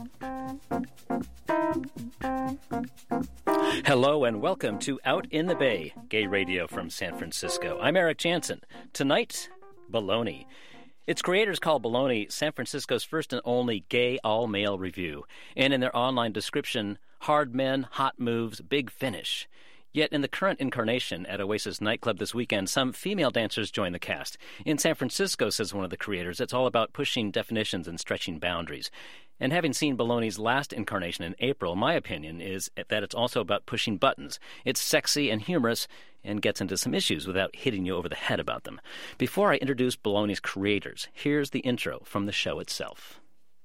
Hello and welcome to Out in the Bay, gay radio from San Francisco. I'm Eric Jansen. Tonight, Baloney. Its creators call Baloney San Francisco's first and only gay all-male review, and in their online description, hard men, hot moves, big finish. Yet in the current incarnation at Oasis nightclub this weekend, some female dancers join the cast. In San Francisco, says one of the creators, it's all about pushing definitions and stretching boundaries. And having seen Baloney's last incarnation in April, my opinion is that it's also about pushing buttons. It's sexy and humorous and gets into some issues without hitting you over the head about them. Before I introduce Baloney's creators, here's the intro from the show itself.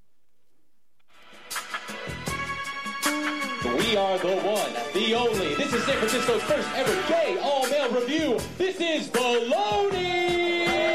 We are the one, the only. This is San Francisco's first ever gay all-male review. This is Baloney!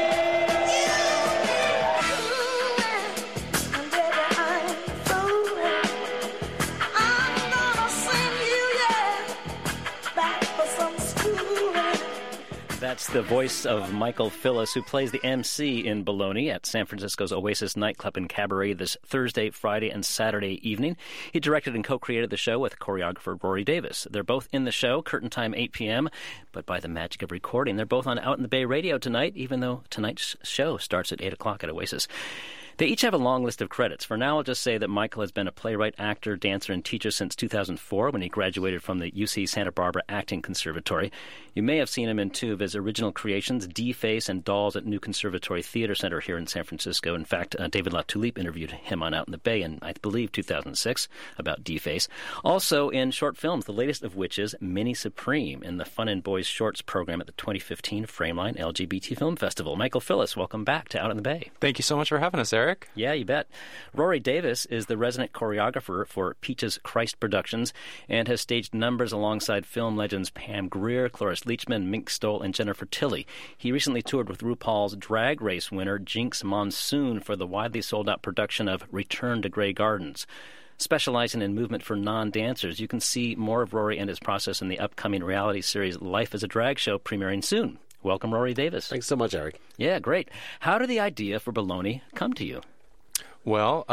That's the voice of Michael Phillips, who plays the MC in Baloney at San Francisco's Oasis nightclub and cabaret this Thursday, Friday, and Saturday evening. He directed and co-created the show with choreographer Rory Davis. They're both in the show, curtain time 8 p.m., but by the magic of recording, they're both on Out in the Bay Radio tonight, even though tonight's show starts at 8 o'clock at Oasis. They each have a long list of credits. For now, I'll just say that Michael has been a playwright, actor, dancer, and teacher since 2004 when he graduated from the UC Santa Barbara Acting Conservatory. You may have seen him in two of his original creations, D-Face and Dolls at New Conservatory Theater Center here in San Francisco. In fact, David LaTulippe interviewed him on Out in the Bay in, I believe, 2006 about D-Face. Also in short films, the latest of which is Minnie Supreme in the Fun and Boys Shorts program at the 2015 Frameline LGBT Film Festival. Michael Phillips, welcome back to Out in the Bay. Thank you so much for having us, Eric. Yeah, you bet. Rory Davis is the resident choreographer for Peaches Christ Productions and has staged numbers alongside film legends Pam Grier, Cloris Leachman, Mink Stoll, and Jennifer Tilly. He recently toured with RuPaul's Drag Race winner Jinx Monsoon for the widely sold-out production of Return to Grey Gardens. Specializing in movement for non-dancers, you can see more of Rory and his process in the upcoming reality series Life as a Drag Show premiering soon. Welcome, Rory Davis. Thanks so much, Eric. Yeah, great. How did the idea for Baloney come to you? Well,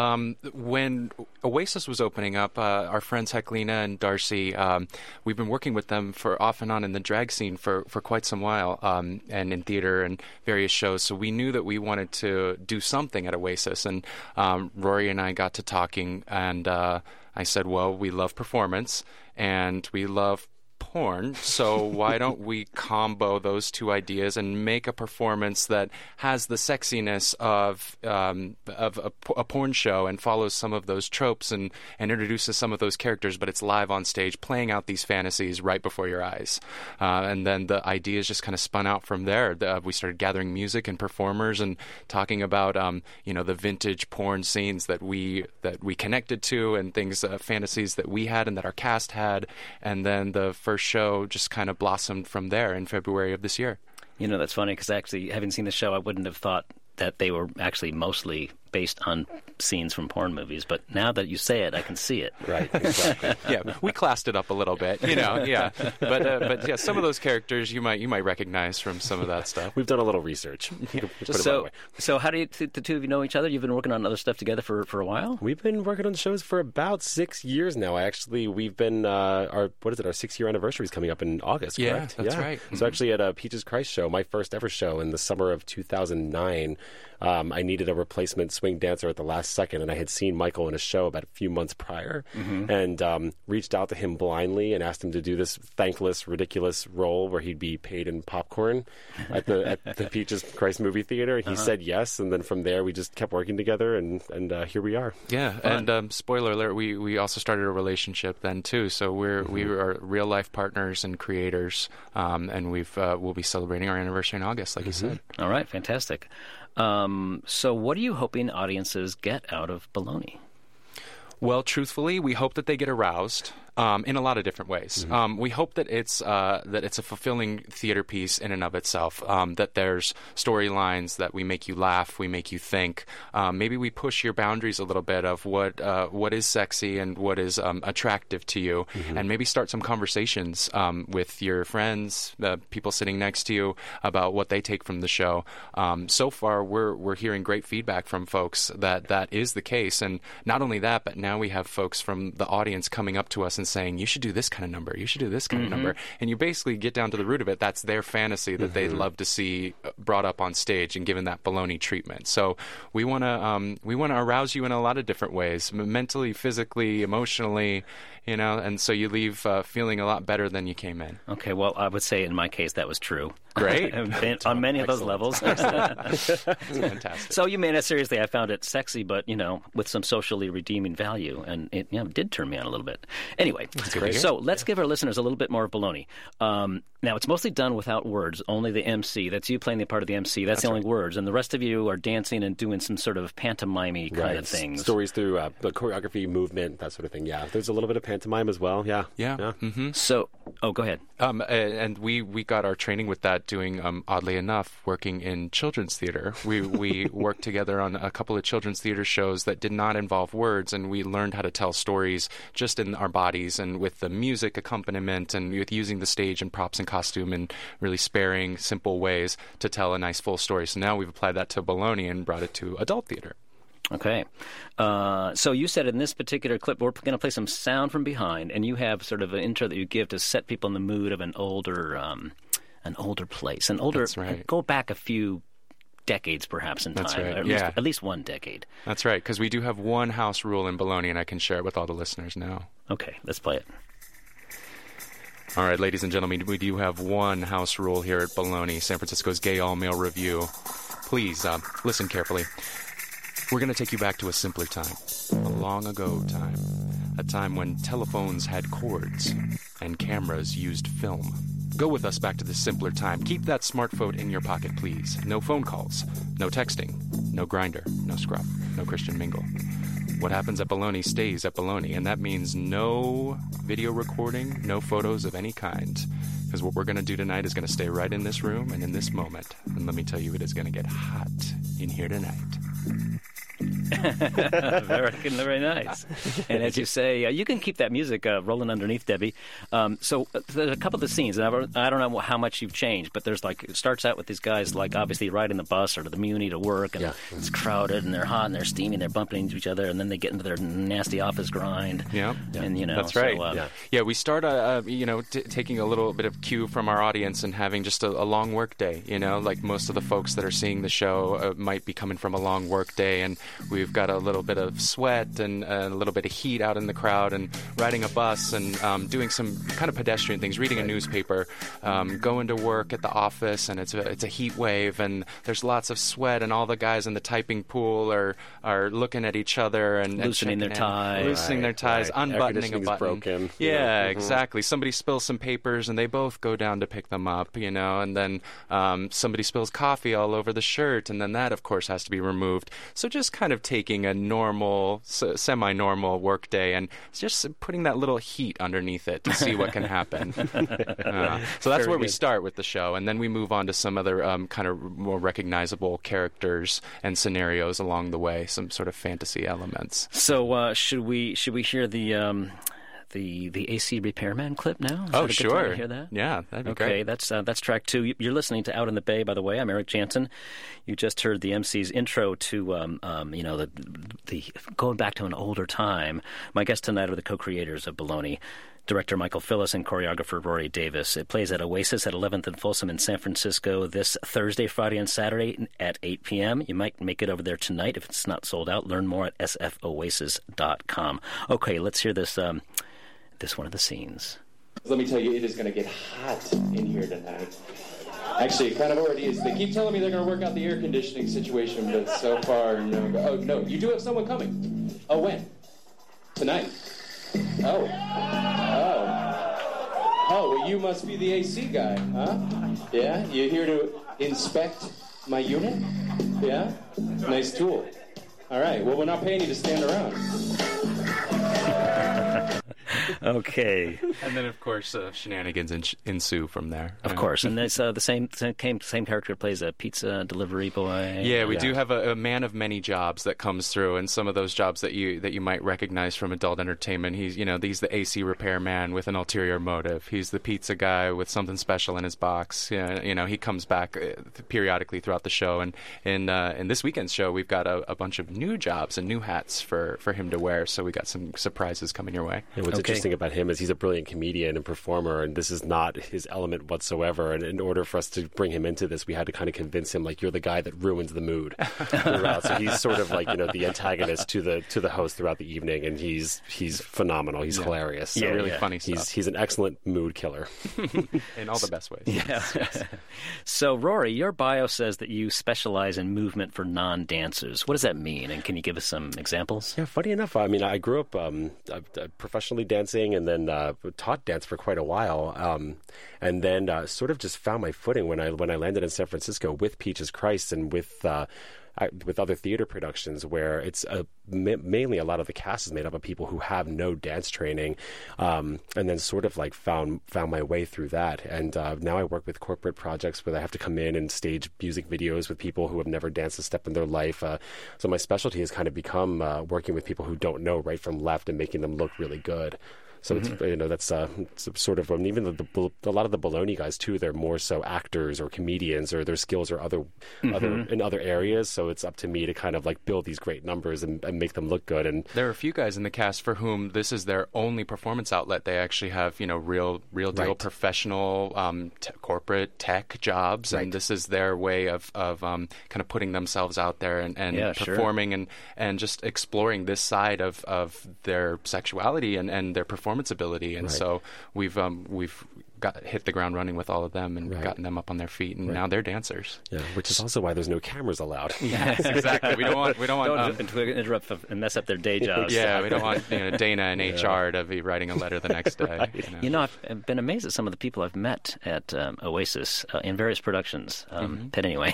when Oasis was opening up, our friends Heklina and Darcy, we've been working with them for off and on in the drag scene for quite some while, and in theater and various shows. So we knew that we wanted to do something at Oasis. And Rory and I got to talking, and I said, well, we love performance, and we love porn, so why don't we combo those two ideas and make a performance that has the sexiness of a porn show and follows some of those tropes and introduces some of those characters, but it's live on stage playing out these fantasies right before your eyes. And then the ideas just kind of spun out from there. We started gathering music and performers and talking about the vintage porn scenes that we connected to and things, fantasies that we had and that our cast had, and then the first show just kind of blossomed from there in February of this year. You know, that's funny because actually, having seen the show, I wouldn't have thought that they were actually mostly based on scenes from porn movies, but now that you say it, I can see it. Right, exactly. Yeah, we classed it up a little bit, yeah. But yeah, some of those characters you might recognize from some of that stuff. We've done a little research. So how do the two of you know each other? You've been working on other stuff together for a while? We've been working on shows for about 6 years now. We've been, our 6-year anniversary is coming up in August, correct? Yeah, that's right. Mm-hmm. So actually at a Peaches Christ show, my first ever show in the summer of 2009, I needed a replacement swing dancer at the last second, and I had seen Michael in a show about a few months prior, and reached out to him blindly and asked him to do this thankless, ridiculous role where he'd be paid in popcorn at the Peaches Christ movie theater. He said yes, and then from there we just kept working together, and here we are. Yeah, fun. And spoiler alert, we also started a relationship then too. So we are real life partners and creators, and we'll be celebrating our anniversary in August, like you said. All right, fantastic. So what are you hoping audiences get out of Baloney? Well, truthfully, we hope that they get aroused. in a lot of different ways. We hope that it's a fulfilling theater piece in and of itself, that there's storylines that we make you laugh, we make you think. Maybe we push your boundaries a little bit of what is sexy and what is attractive to you, and maybe start some conversations with your friends, people sitting next to you, about what they take from the show. So far, we're hearing great feedback from folks that is the case, and not only that, but now we have folks from the audience coming up to us and saying, you should do this kind of number, you should do this kind of number, and you basically get down to the root of it. That's their fantasy that they'd love to see brought up on stage and given that baloney treatment. So we want to arouse you in a lot of different ways, mentally, physically, emotionally, and so you leave feeling a lot better than you came in. Okay, well, I would say in my case that was true. Great. On many of those levels. Fantastic. So you mean it seriously. I found it sexy, but, with some socially redeeming value, and it did turn me on a little bit. Anyway, so let's give our listeners a little bit more of baloney. Now, it's mostly done without words, only the MC. That's you playing the part of the MC. That's the only words. And the rest of you are dancing and doing some sort of pantomime-y kind of things. Stories through the choreography, movement, that sort of thing, yeah. There's a little bit of pantomime as well, yeah. Yeah. Mm-hmm. So, go ahead. And we got our training with that doing, oddly enough, working in children's theater. We worked together on a couple of children's theater shows that did not involve words, and we learned how to tell stories just in our bodies and with the music accompaniment and with using the stage and props and costume in really sparing, simple ways to tell a nice full story. So now we've applied that to baloney and brought it to adult theater. Okay. So you said in this particular clip, we're going to play some sound from behind, and you have sort of an intro that you give to set people in the mood of an older place. That's right. Go back a few decades perhaps in time. That's right. At least one decade. That's right, because we do have one house rule in baloney, and I can share it with all the listeners now. Okay, let's play it. All right, ladies and gentlemen, we do have one house rule here at Baloney, San Francisco's gay all-male review. Please listen carefully. We're going to take you back to a simpler time, a long ago time, a time when telephones had cords and cameras used film. Go with us back to this simpler time. Keep that smartphone in your pocket, please. No phone calls, no texting, no Grindr, no Scruff, no Christian Mingle. What happens at Baloney stays at Baloney, and that means no video recording, no photos of any kind. Because what we're going to do tonight is going to stay right in this room and in this moment. And let me tell you, it is going to get hot in here tonight. Very nice. And as you say, you can keep that music rolling underneath, Debbie. So there's a couple of the scenes, and I don't know how much you've changed, but there's it starts out with these guys obviously riding the bus or to the Muni to work, and it's crowded, and they're hot, and they're steaming, they're bumping into each other, and then they get into their nasty office grind. Yeah. And that's right. So, we start taking a little bit of cue from our audience and having just a long work day. Like most of the folks that are seeing the show might be coming from a long work day, and we've got a little bit of sweat and a little bit of heat out in the crowd, and riding a bus and doing some kind of pedestrian things, reading a newspaper, going to work at the office, and it's a heat wave, and there's lots of sweat, and all the guys in the typing pool are looking at each other and loosening their ties, unbuttoning a button. Broken. Yeah, exactly. Somebody spills some papers, and they both go down to pick them up, and then somebody spills coffee all over the shirt, and then that, of course, has to be removed. So just kind of taking a normal, semi-normal work day and just putting that little heat underneath it to see what can happen. So that's where we start with the show, and then we move on to some other kind of more recognizable characters and scenarios along the way, some sort of fantasy elements. So should we hear the AC Repairman clip now? Oh, sure. To hear that? Yeah, that'd be great. Okay, that's track 2. You're listening to Out in the Bay, by the way. I'm Eric Jansen. You just heard the MC's intro to, the going back to an older time. My guests tonight are the co-creators of Baloney, director Michael Phillis and choreographer Rory Davis. It plays at Oasis at 11th and Folsom in San Francisco this Thursday, Friday, and Saturday at 8 p.m. You might make it over there tonight if it's not sold out. Learn more at sfoasis.com. Okay, let's hear this one of the scenes. Let me tell you, it is going to get hot in here tonight. Actually, it kind of already is. They keep telling me they're going to work out the air conditioning situation, but so far, no. Oh, no, you do have someone coming. Oh, when? Tonight. Oh, well, you must be the AC guy, huh? Yeah? You here to inspect my unit? Yeah? Nice tool. All right, well, we're not paying you to stand around. Okay. And then, of course, shenanigans ensue from there. Of course. And it's the same character plays a pizza delivery boy. Yeah, we do have a man of many jobs that comes through, and some of those jobs that you might recognize from adult entertainment. He's the AC repairman with an ulterior motive. He's the pizza guy with something special in his box. He comes back periodically throughout the show, and in this weekend's show, we've got a bunch of new jobs and new hats for him to wear. So we got some surprises coming your way. And what's interesting about him is he's a brilliant comedian and performer, and this is not his element whatsoever. And in order for us to bring him into this, we had to kind of convince him, like, you're the guy that ruins the mood throughout. So he's sort of like the antagonist to the host throughout the evening, and he's phenomenal. He's hilarious. So really funny stuff. He's an excellent mood killer in all the best ways. Yeah. Yes. So, Rory, your bio says that you specialize in movement for non-dancers. What does that mean? And can you give us some examples? Yeah, funny enough, I mean, I grew up professionally dancing and then taught dance for quite a while, and then sort of just found my footing when I landed in San Francisco with Peaches Christ and with other theater productions where it's mainly a lot of the cast is made up of people who have no dance training, and then sort of like found my way through that. And now I work with corporate projects where I have to come in and stage music videos with people who have never danced a step in their life. So my specialty has kind of become working with people who don't know right from left and making them look really good. So it's, that's sort of, and even a lot of the Bologna guys too, they're more so actors or comedians, or their skills are other in other areas. So it's up to me to kind of like build these great numbers and make them look good. And there are a few guys in the cast for whom this is their only performance outlet. They actually have real deal professional corporate tech jobs, and this is their way of kind of putting themselves out there and performing and just exploring this side of their sexuality and their performance ability, and so we've hit the ground running with all of them and gotten them up on their feet, and now they're dancers. Yeah, which is also why there's no cameras allowed. Yes, exactly. We don't want interrupt and mess up their day jobs. Yeah, we don't want Dana and HR to be writing a letter the next day. I've been amazed at some of the people I've met at Oasis in various productions. But anyway,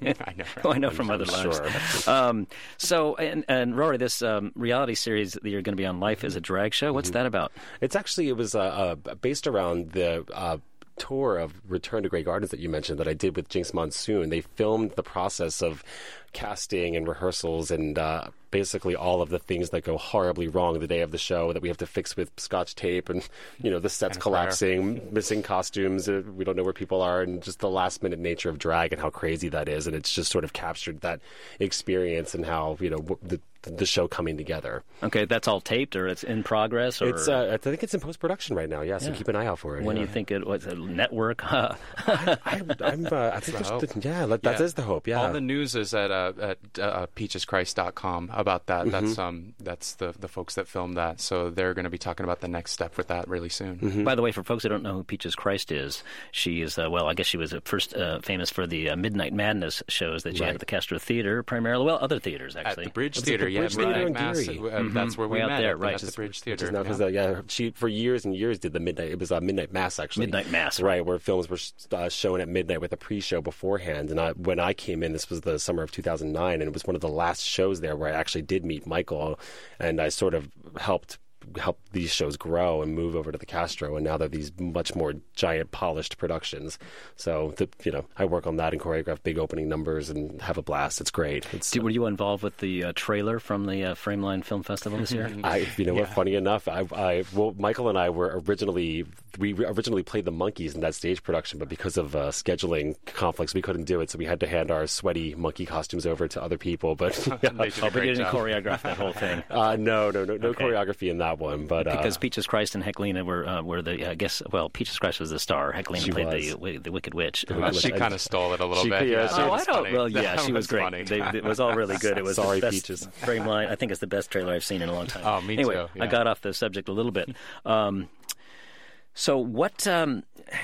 I know from other lives. Sure. So, and Rory, this reality series that you're going to be on, Life is a Drag Show. What's that about? It was based around the tour of Return to Grey Gardens that you mentioned that I did with Jinx Monsoon. They filmed the process of casting and rehearsals and basically all of the things that go horribly wrong the day of the show that we have to fix with Scotch tape and the sets collapsing, missing costumes, we don't know where people are, and just the last minute nature of drag and how crazy that is. And it's just sort of captured that experience and how the show coming together. Okay, that's all taped, or it's in progress, or I think it's in post production right now. Yeah, so keep an eye out for it. When do you think it was a network? I think that is the hope. Yeah, all the news is at peacheschrist.com about that. That's the folks that filmed that, so they're going to be talking about the next step with that really soon. By the way, for folks who don't know who Peaches Christ is, she is I guess she was first famous for the Midnight Madness shows that she had at the Castro Theater primarily. Well, other theaters actually. At the Bridge Theater. Midnight Mass. That's where we met there, right? At the Bridge Theater. She for years and years did the Midnight. It was Midnight Mass actually. Midnight Mass, right? Where films were shown at midnight with a pre-show beforehand. And when I came in, this was the summer of 2009, and it was one of the last shows there where I actually did meet Michael, and I sort of helped these shows grow and move over to the Castro, and now they're these much more giant polished productions. So I work on that and choreograph big opening numbers and have a blast. It's great. Were you involved with the trailer from the Frameline Film Festival this year? What? Funny enough, Michael and I were originally played the Monkeys in that stage production, but because of scheduling conflicts, we couldn't do it. So we had to hand our sweaty monkey costumes over to other people. But but you didn't choreograph that whole thing. No choreography in that one. But because Peaches Christ and Heclina were the Peaches Christ was the star. Heclina played the Wicked Witch. She kind of stole it a little bit. She was great. It was all really good. It was Sorry, the best Peaches. Frameline. I think it's the best trailer I've seen in a long time. Oh, me anyway, too. Yeah. I got off the subject a little bit. So what? Can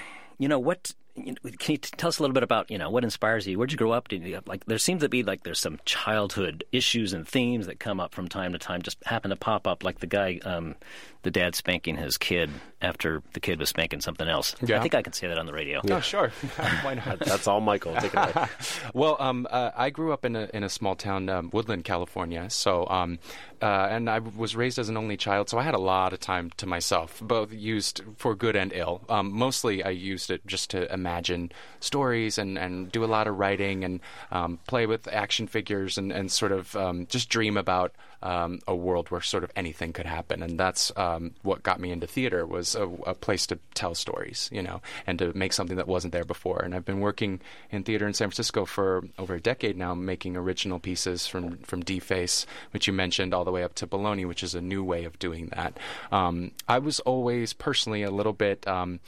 you tell us a little bit about what inspires you? Where'd you grow up? There seems to be there's some childhood issues and themes that come up from time to time, just happen to pop up, like the guy, the dad spanking his kid after the kid was spanking something else. Yeah. I think I can say that on the radio. Oh, sure. Why not? That's all Michael. Take it away. Well, I grew up in a small town, Woodland, California. So, and I was raised as an only child, so I had a lot of time to myself, both used for good and ill. Mostly, I used it just to imagine stories and do a lot of writing and play with action figures and sort of just dream about a world where sort of anything could happen. And that's what got me into theater, was a place to tell stories, and to make something that wasn't there before. And I've been working in theater in San Francisco for over a decade now, making original pieces from Deface, which you mentioned, all the way up to Bologna, which is a new way of doing that. I was always personally a little bit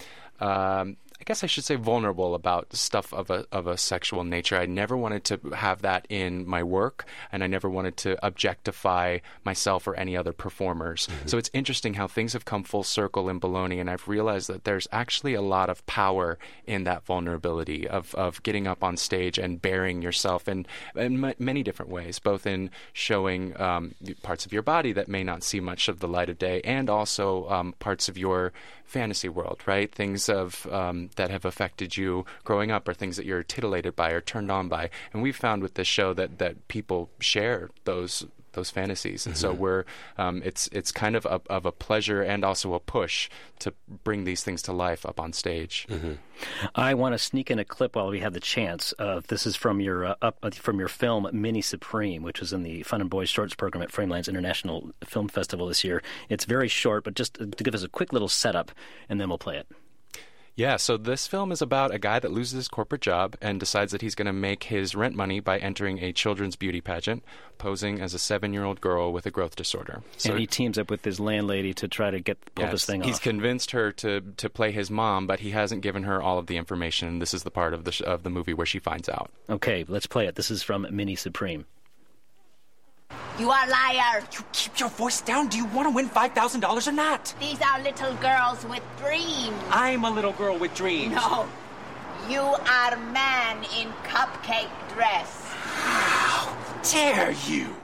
I guess I should say vulnerable about stuff of a sexual nature. I never wanted to have that in my work, and I never wanted to objectify myself or any other performers. Mm-hmm. So it's interesting how things have come full circle in Bologna, and I've realized that there's actually a lot of power in that vulnerability of getting up on stage and bearing yourself in many different ways, both in showing parts of your body that may not see much of the light of day, and also parts of your fantasy world, right? Things of that have affected you growing up, or things that you're titillated by or turned on by. And we've found with this show that people share those fantasies, and so we're it's kind of a pleasure and also a push to bring these things to life up on stage. Mm-hmm. I want to sneak in a clip while we have the chance. This is from your film Mini Supreme, which was in the Fun and Boys Shorts program at Framelands International Film Festival this year. It's very short, but just to give us a quick little setup, and then we'll play it. Yeah, so this film is about a guy that loses his corporate job and decides that he's going to make his rent money by entering a children's beauty pageant, posing as a 7-year-old girl with a growth disorder. So, and he teams up with his landlady to try to pull this thing off. He's convinced her to play his mom, but he hasn't given her all of the information. This is the part of the movie where she finds out. Okay, let's play it. This is from Mini Supreme. You are a liar. You keep your voice down. Do you want to win $5,000 or not? These are little girls with dreams. I'm a little girl with dreams. No. You are a man in cupcake dress. How dare you?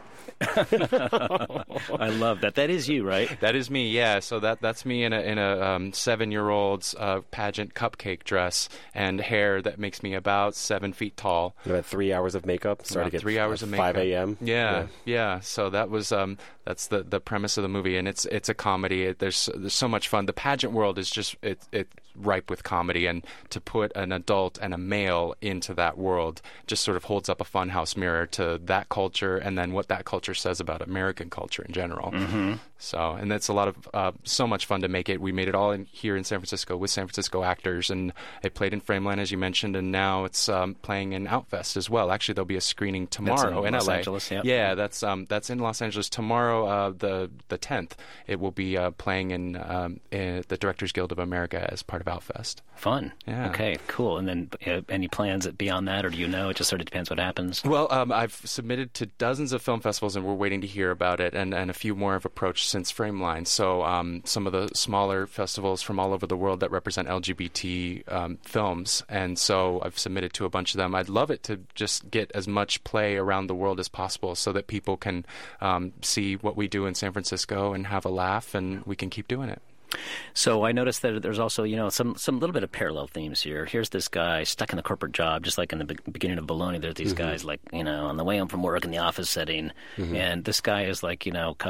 I love that. That is you, right? That is me. Yeah. So that's me in a 7-year-old's pageant cupcake dress and hair that makes me about 7 feet tall. About 3 hours of makeup. Started at 3 hours of makeup. 5 a.m. Yeah. So that was that's the premise of the movie, and it's a comedy. There's so much fun. The pageant world is just it's ripe with comedy, and to put an adult and a male into that world just sort of holds up a funhouse mirror to that culture, and then what that culture says about American culture in general. Mm-hmm. So, and that's a lot of so much fun to make it. We made it all here in San Francisco with San Francisco actors, and it played in Frameland, as you mentioned, and now it's playing in Outfest as well. Actually, there'll be a screening tomorrow in Los LA. Angeles, yep. Yeah, that's in Los Angeles tomorrow, the 10th. It will be playing in the Directors Guild of America as part of Outfest. Fun. Yeah. Okay, cool. And then any plans beyond that, or do you know? It just sort of depends what happens. Well, I've submitted to dozens of film festivals, and we're waiting to hear about it, and a few more have approached since Frameline. So some of the smaller festivals from all over the world that represent LGBT films, and so I've submitted to a bunch of them. I'd love it to just get as much play around the world as possible so that people can see what we do in San Francisco and have a laugh, and we can keep doing it. So I noticed that there's also, some little bit of parallel themes here. Here's this guy stuck in a corporate job, just like in the beginning of Bologna. There's these guys like, on the way home from work in the office setting, and this guy is like,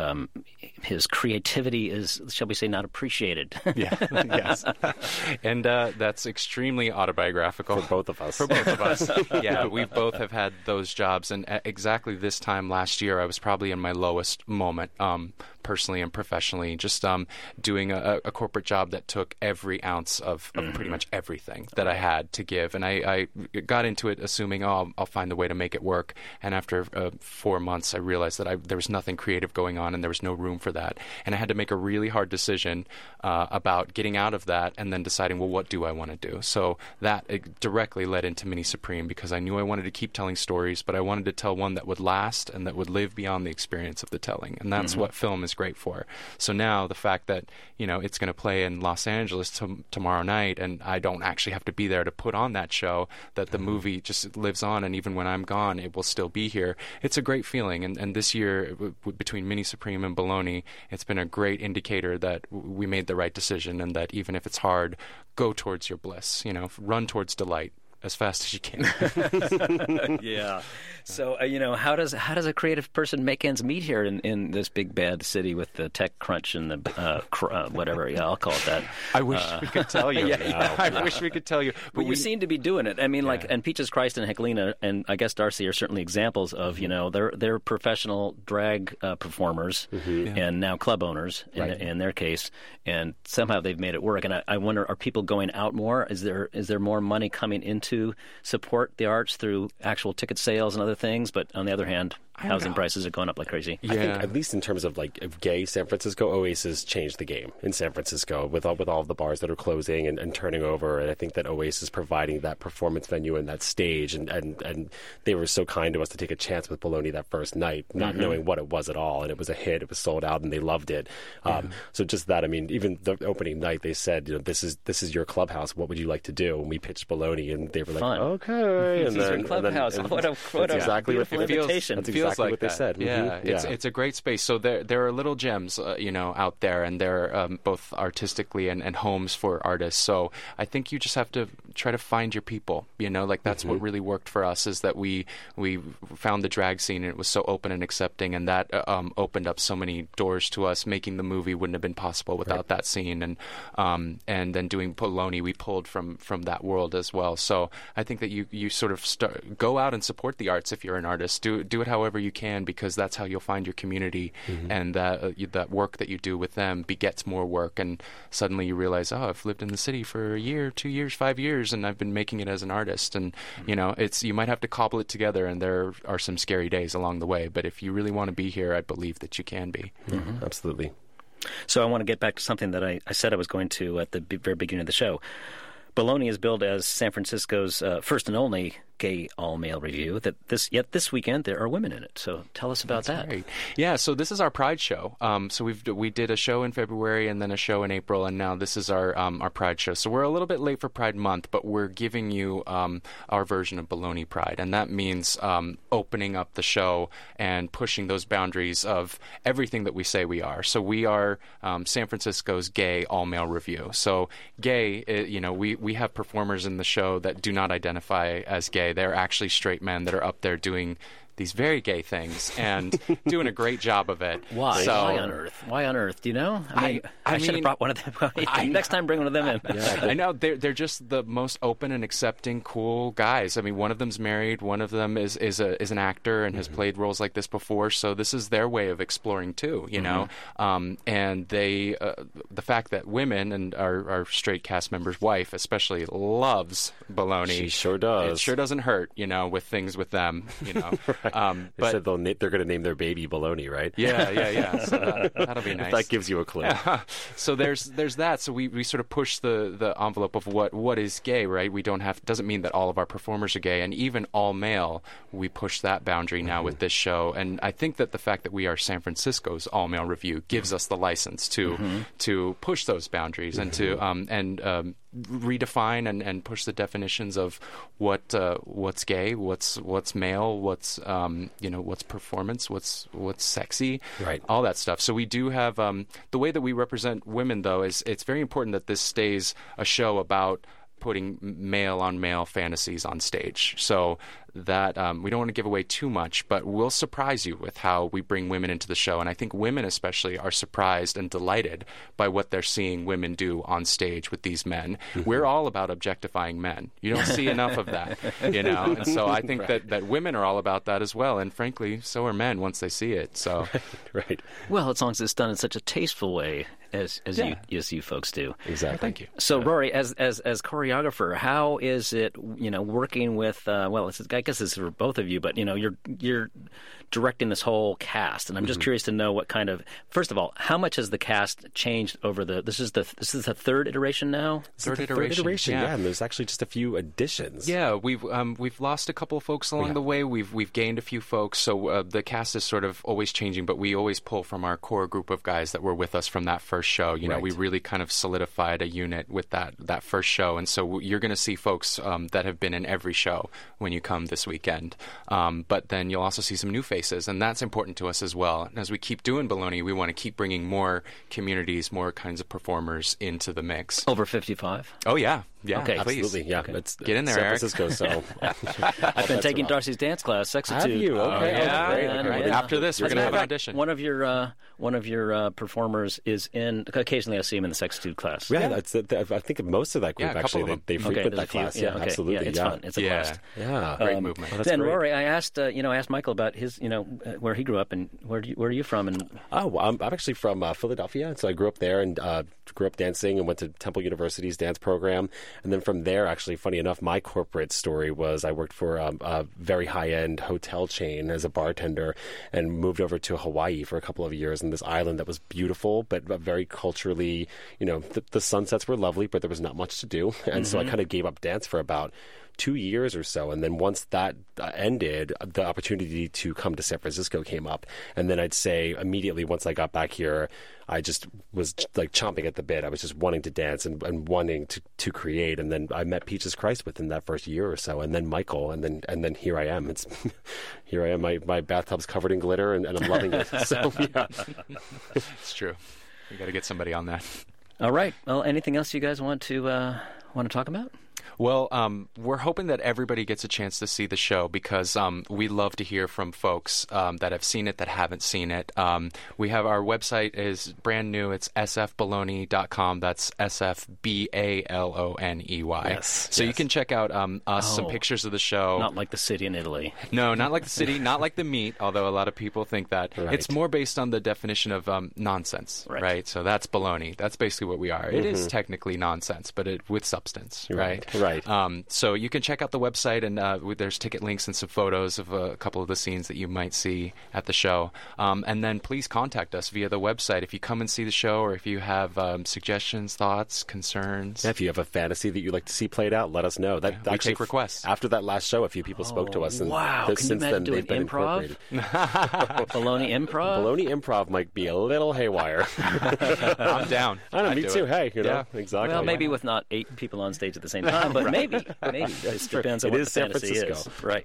his creativity is, shall we say, not appreciated. Yeah, yes. And that's extremely autobiographical. For both of us. Yeah, we both have had those jobs, and at exactly this time last year, I was probably in my lowest moment, personally and professionally, just doing a corporate job that took every ounce of pretty much everything that I had to give. And I got into it assuming, I'll find a way to make it work. And after 4 months, I realized that there was nothing creative going on, and there was no room for that. And I had to make a really hard decision about getting out of that and then deciding, well, what do I want to do? So that directly led into Mini Supreme, because I knew I wanted to keep telling stories, but I wanted to tell one that would last and that would live beyond the experience of the telling. And that's what film is great for. So now the fact that, it's going to play in Los Angeles tomorrow night, and I don't actually have to be there to put on that show, that the movie just lives on, and even when I'm gone, it will still be here. It's a great feeling. And this year, between Mini Supreme and Bologna, it's been a great indicator that we made the right decision, and that even if it's hard, go towards your bliss, run towards delight as fast as you can. Yeah. So, how does a creative person make ends meet here in this big bad city with the tech crunch and the whatever? Yeah, I'll call it that. I wish we could tell you. I wish we could tell you. But you seem to be doing it. I mean, and Peaches Christ and Heklina and I guess Darcy are certainly examples of, they're professional drag performers and now club owners in their case, and somehow they've made it work. And I wonder, are people going out more? Is there more money coming into support the arts through actual ticket sales and other things? But on the other hand, housing prices are going up like crazy. I think, at least in terms of gay San Francisco, Oasis changed the game in San Francisco with all of the bars that are closing and turning over. And I think that Oasis providing that performance venue and that stage, and they were so kind to us to take a chance with Bologna that first night, not knowing what it was at all. And it was a hit. It was sold out, and they loved it. So just that, even the opening night, they said, this is your clubhouse. What would you like to do? And we pitched Bologna, and they were like, fun. Okay. This is your clubhouse. What a exactly beautiful invitation. That's exactly what they said. Yeah, it's a great space. So there are little gems, out there, and they're both artistically and homes for artists. So I think you just have to try to find your people. That's what really worked for us, is that we found the drag scene, and it was so open and accepting, and that opened up so many doors to us. Making the movie wouldn't have been possible without that scene, and then doing Bologna, we pulled from that world as well. So I think that you sort of go out and support the arts if you're an artist. Do it however you can, because that's how you'll find your community, and that work that you do with them begets more work, and suddenly you realize, I've lived in the city for a year, 2 years, 5 years, and I've been making it as an artist. And you might have to cobble it together, and there are some scary days along the way, but if you really want to be here, I believe that you can be. Absolutely. So I want to get back to something that I said I was going to at the very beginning of the show. Bologna is billed as San Francisco's first and only gay all-male review. Yet this weekend there are women in it. So tell us about that. Right. Yeah, so this is our Pride show. So we did a show in February and then a show in April, and now this is our Pride show. So we're a little bit late for Pride Month, but we're giving you our version of Bologna Pride, and that means opening up the show and pushing those boundaries of everything that we say we are. So we are San Francisco's gay all-male review. So gay, we have performers in the show that do not identify as gay. They're actually straight men that are up there doing these very gay things and doing a great job of it. Why? Why on earth? Do you know? I should have brought one of them. Next time, bring one of them in. Yeah, I know. They're just the most open and accepting, cool guys. One of them's married. One of them is an actor and has played roles like this before. So this is their way of exploring too. And they, the fact that women and our straight cast member's wife especially loves Bologna. She sure does. It sure doesn't hurt, with things with them. Right. They said they're going to name their baby Bologna, right? Yeah. So that'll be nice. That gives you a clue. Yeah. So there's that. So we sort of push the envelope of what is gay, right? Doesn't mean that all of our performers are gay, and even all male, we push that boundary now with this show. And I think that the fact that we are San Francisco's all male review gives us the license to push those boundaries and to redefine and push the definitions of what's gay, what's male, what's performance, what's sexy, right? All that stuff. So we do have the way that we represent women, though, is it's very important that this stays a show about putting male on male fantasies on stage. So that we don't want to give away too much, but we'll surprise you with how we bring women into the show. And I think women especially are surprised and delighted by what they're seeing women do on stage with these men. We're all about objectifying men. You don't see enough of that, And so I think that women are all about that as well. And frankly, so are men once they see it. So, right. Well, as long as it's done in such a tasteful way as you folks do. Exactly. Well, thank you. So, Rory, as choreographer, how is it, working with, it's a guy I guess this is for both of you, but you're directing this whole cast, and I'm just curious to know what kind of. First of all, how much has the cast changed over the? This is the third iteration now. Third iteration, yeah. And there's actually just a few additions. Yeah, we've lost a couple of folks along the way. We've gained a few folks, so the cast is sort of always changing. But we always pull from our core group of guys that were with us from that first show. We really kind of solidified a unit with that first show, and so you're going to see folks that have been in every show when you come this weekend. But then you'll also see some new faces, and that's important to us as well. And as we keep doing Baloney, we want to keep bringing more communities, more kinds of performers into the mix. Over 55? Oh, yeah. Yeah, okay, absolutely. Please. Yeah, okay. Get in there, San Eric. Francisco. So I've been taking Darcy's dance class, Sexitude. Have you? Okay. Yeah. Great. Yeah. After this, we're going to have an audition. One of your performers is in. Occasionally, I see him in the Sexitude class. Yeah, I think most of that group actually they frequent that class. Yeah, okay. Absolutely. Yeah, it's fun. It's a blast. Yeah, great movement. Then Rory, I asked Michael about his where he grew up and where are you from? And I'm actually from Philadelphia, so I grew up there and grew up dancing and went to Temple University's dance program, and then from there, actually, funny enough, my corporate story was I worked for a very high-end hotel chain as a bartender and moved over to Hawaii for a couple of years in this island that was beautiful, but very culturally, the sunsets were lovely, but there was not much to do. And so I kind of gave up dance for about 2 years or so. And then once that ended, the opportunity to come to San Francisco came up. And then I'd say immediately once I got back here, I just was like chomping at the bit. I was just wanting to dance and wanting to create. And then I met Peaches Christ within that first year or so, and then Michael, and then here I am. Here I am. My bathtub's covered in glitter, and I'm loving it. So yeah, it's true. We got to get somebody on that. All right. Well, anything else you guys want to talk about? Well, we're hoping that everybody gets a chance to see the show because we love to hear from folks that have seen it, that haven't seen it. We have our website is brand new. It's sfbaloney.com. That's SFBALONEY. Yes. So you can check out us, some pictures of the show. Not like the city in Italy. No, not like the city, not like the meat, although a lot of people think that. Right. It's more based on the definition of nonsense, right? So that's baloney. That's basically what we are. It is technically nonsense, but with substance, right? Right. So you can check out the website, and there's ticket links and some photos of a couple of the scenes that you might see at the show. And then please contact us via the website if you come and see the show, or if you have suggestions, thoughts, concerns. Yeah, if you have a fantasy that you'd like to see played out, let us know. We take requests. After that last show, a few people spoke to us, and since then they've been incorporated. Baloney Improv? Baloney Improv might be a little haywire. I'm down. I know, me too. Hey, exactly. Well, maybe with not 8 people on stage at the same time, but maybe. It depends on what the fantasy is. Right.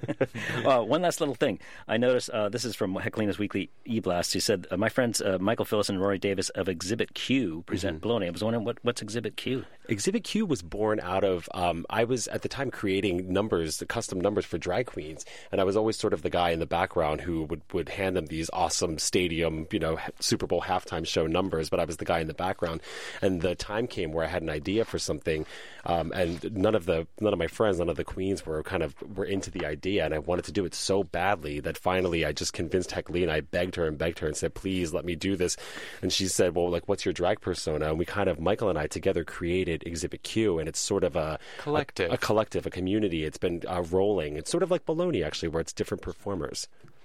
One last little thing. I noticed, this is from Hecklina's Weekly E-Blast. She said, my friends Michael Phillis and Rory Davis of Exhibit Q present Baloney. I was wondering, what's Exhibit Q? Exhibit Q was born out of, I was at the time creating the custom numbers for drag queens, and I was always sort of the guy in the background who would hand them these awesome stadium, Super Bowl halftime show numbers, but I was the guy in the background. And the time came where I had an idea for something, and none of my friends, none of the queens were into the idea, and I wanted to do it so badly that finally I just convinced Hecklina. I begged her and said, please let me do this. And she said, well, what's your drag persona? And we Michael and I together created Exhibit Q, and it's sort of a collective, a community. It's been rolling. It's sort of like Baloney, actually, where it's different performers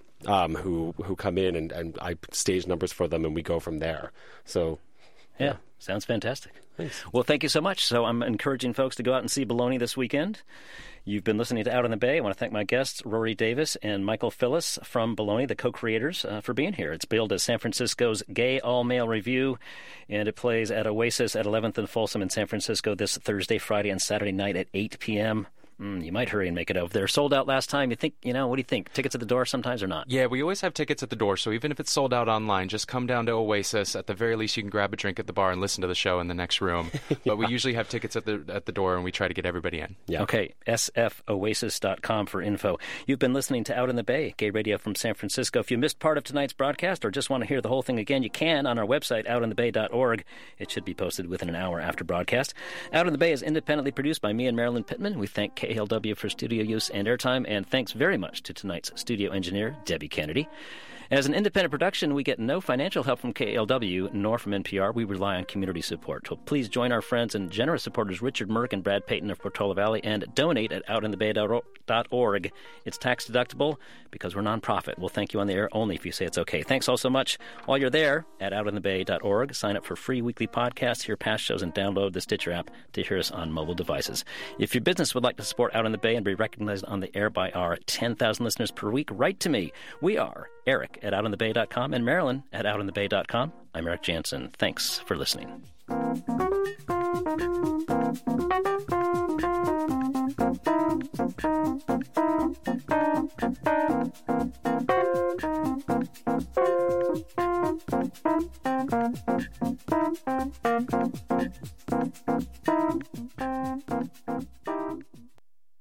who come in, and I stage numbers for them, and we go from there. So yeah. Sounds fantastic. Thanks. Well, thank you so much. So I'm encouraging folks to go out and see Baloney this weekend. You've been listening to Out in the Bay. I want to thank my guests, Rory Davis and Michael Phillis from Baloney, the co-creators, for being here. It's billed as San Francisco's gay all-male review, and it plays at Oasis at 11th and Folsom in San Francisco this Thursday, Friday, and Saturday night at 8 p.m. You might hurry and make it over. They're sold out last time. You think, what do you think? Tickets at the door sometimes or not? Yeah, we always have tickets at the door, so even if it's sold out online, just come down to Oasis. At the very least, you can grab a drink at the bar and listen to the show in the next room. But we usually have tickets at the door, and we try to get everybody in. Yeah. Okay, sfoasis.com for info. You've been listening to Out in the Bay, gay radio from San Francisco. If you missed part of tonight's broadcast or just want to hear the whole thing again, you can on our website, outinthebay.org. It should be posted within an hour after broadcast. Out in the Bay is independently produced by me and Marilyn Pittman. We thank KLW for studio use and airtime, and thanks very much to tonight's studio engineer, Debbie Kennedy. As an independent production, we get no financial help from KLW nor from NPR. We rely on community support. So please join our friends and generous supporters Richard Merck and Brad Payton of Portola Valley and donate at outinthebay.org. It's tax deductible because we're nonprofit. We'll thank you on the air only if you say it's okay. Thanks all so much. While you're there at outinthebay.org, sign up for free weekly podcasts, hear past shows, and download the Stitcher app to hear us on mobile devices. If your business would like to support Out in the Bay and be recognized on the air by our 10,000 listeners per week, write to me. We are Eric at outinthebay.com and Marilyn at outinthebay.com. I'm Eric Jansen. Thanks for listening.